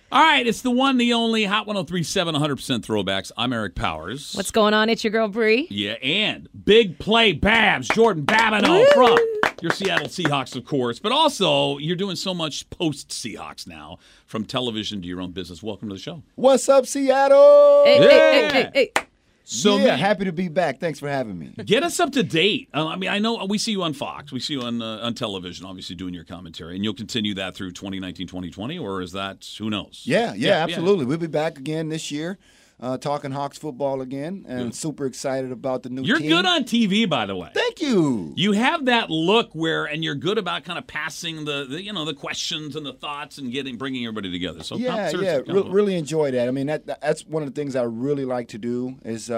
All right, it's the one, the only Hot 103.7 100% Throwbacks. I'm Eric Powers. What's going on? It's your girl, Bree. Yeah, and big play Babs, Jordan Babineau from your Seattle Seahawks, of course. But also, you're doing so much post-Seahawks now, from television to your own business. Welcome to the show. What's up, Seattle? Hey. So happy to be back. Thanks for having me. get us up to date. I know we see you on Fox. We see you on television, obviously, doing your commentary. And you'll continue that through 2019, 2020, or is that, who knows? Yeah, absolutely. We'll be back again this year, talking Hawks football again, and super excited about the new You're team. good on TV, by the way. Thank you. You have that look and you're good about kind of passing the questions and the thoughts and bringing everybody together. So really enjoy that. I mean, that's one of the things I really like to do is,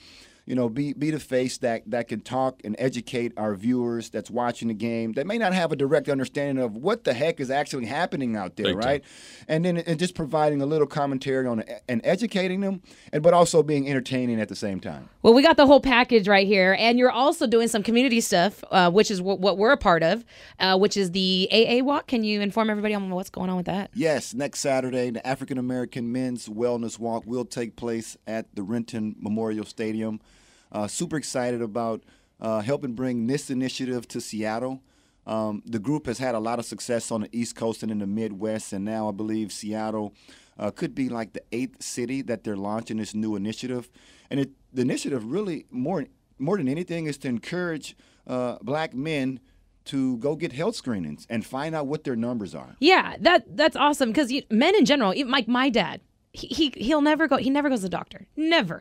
be the face that can talk and educate our viewers that's watching the game. They may not have a direct understanding of what the heck is actually happening out there, right? And then just providing a little commentary on it and educating them, but also being entertaining at the same time. Well, we got the whole package right here, and you're also doing some community stuff, which is what we're a part of, which is the AA Walk. Can you inform everybody on what's going on with that? Yes, next Saturday, the African American Men's Wellness Walk will take place at the Renton Memorial Stadium. Super excited about helping bring this initiative to Seattle. The group has had a lot of success on the East Coast and in the Midwest, and now I believe Seattle could be like the 8th city that they're launching this new initiative. And the initiative really, more than anything, is to encourage black men to go get health screenings and find out what their numbers are. Yeah, that's awesome, because men in general, like my dad, he never goes to the doctor. Never.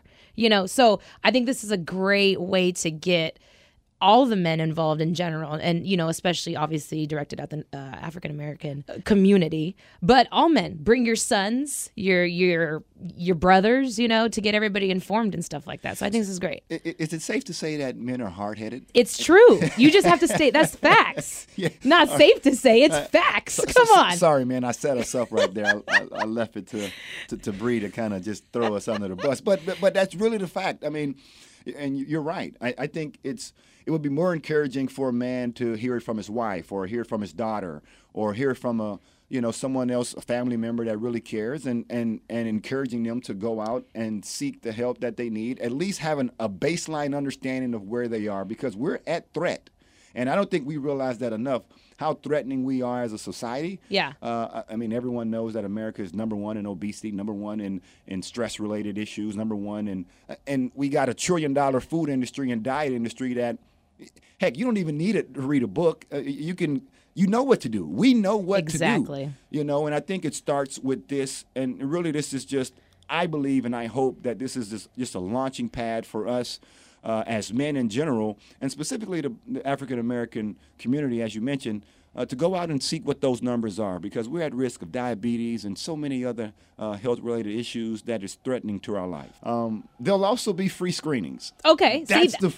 So I think this is a great way to get all the men involved in general, and especially obviously directed at the African American community, but all men. Bring your sons, your brothers, to get everybody informed and stuff like that. So I think this is great. Is it safe to say that men are hard-headed? It's true. You just have to state that's facts. Yeah. Not safe to say. It's facts. Come on. Sorry, man. I set us up right there. I left it to Bree to kind of just throw us under the bus. But that's really the fact. I mean, and you're right. I think it would be more encouraging for a man to hear it from his wife, or hear it from his daughter, or hear it from someone else, a family member that really cares, and encouraging them to go out and seek the help that they need, at least having a baseline understanding of where they are, because we're at threat. And I don't think we realize that enough, how threatening we are as a society. Yeah. I mean, everyone knows that America is number one in obesity, number one in stress-related issues, number one and we got $1 trillion food industry and diet industry that, heck, you don't even need it to read a book. You know what to do. We know what to do. Exactly. And I think it starts with this, and really this is just, I believe and I hope that this is just a launching pad for us as men in general, and specifically the African American community, as you mentioned, to go out and seek what those numbers are, because we're at risk of diabetes and so many other health-related issues that is threatening to our life. There'll also be free screenings. Okay.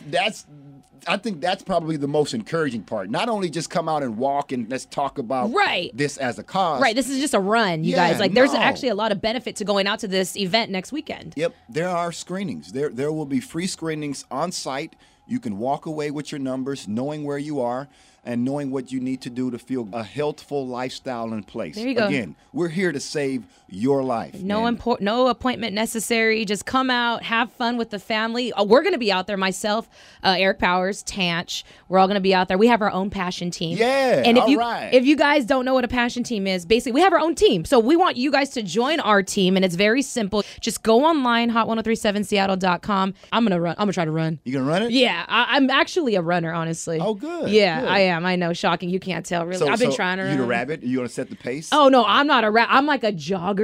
I think that's probably the most encouraging part. Not only just come out and walk and let's talk about this as a cause. Right. This is just a run, you guys. There's actually a lot of benefit to going out to this event next weekend. Yep. There are screenings. There will be free screenings on site. You can walk away with your numbers, knowing where you are and knowing what you need to do to feel a healthful lifestyle in place. There you go. Again, we're here to save your life. No appointment necessary. Just come out, have fun with the family. We're going to be out there. Myself, Eric Powers, Tanch. We're all going to be out there. We have our own passion team. Yeah, and right. If you guys don't know what a passion team is, basically we have our own team. So we want you guys to join our team, and it's very simple. Just go online, hot1037seattle.com. I'm going to try to run. You going to run it? Yeah, I'm actually a runner, honestly. Oh, good. Yeah, good. I am. I know, shocking. You can't tell, really. I've been trying to run. You the rabbit? You going to set the pace? Oh, no, I'm not a rabbit. I'm like a jogger.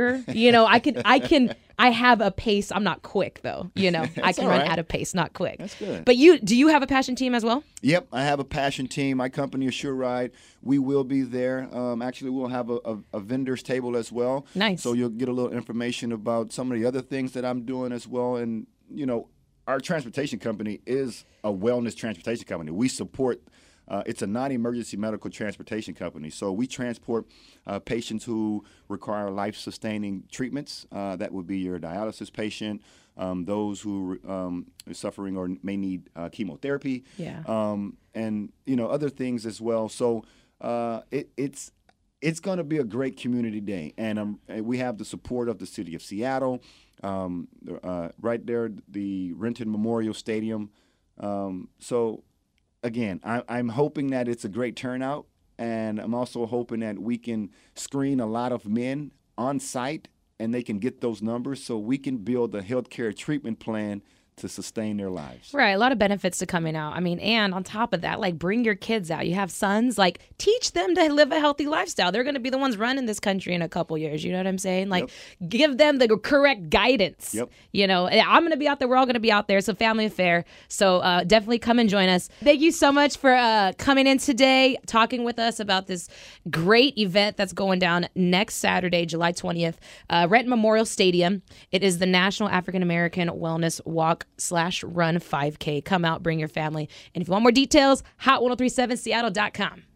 I have a pace. I'm not quick, though. I can run at a pace, not quick. That's good. But do you have a passion team as well? Yep, I have a passion team. My company is Sure Ride. We will be there. Actually, we'll have a vendor's table as well. Nice. So you'll get a little information about some of the other things that I'm doing as well. And, our transportation company is a wellness transportation company. We support it's a non-emergency medical transportation company. So we transport patients who require life-sustaining treatments. That would be your dialysis patient, those who are suffering or may need chemotherapy, and other things as well. So it's it's going to be a great community day, and we have the support of the city of Seattle, right there, the Renton Memorial Stadium. So, again, I'm hoping that it's a great turnout, and I'm also hoping that we can screen a lot of men on site, and they can get those numbers so we can build a healthcare treatment plan to sustain their lives. Right. A lot of benefits to coming out. I mean, and on top of that, like, bring your kids out. You have sons, like, teach them to live a healthy lifestyle. They're going to be the ones running this country in a couple years. You know what I'm saying? Like, give them the correct guidance. You know, I'm going to be out there. We're all going to be out there. It's a family affair. So definitely come and join us. Thank you so much for coming in today, talking with us about this great event that's going down next Saturday, July 20th, Renton Memorial Stadium. It is the National African American Wellness Walk/Run 5K. Come out, bring your family. And if you want more details, hot1037seattle.com.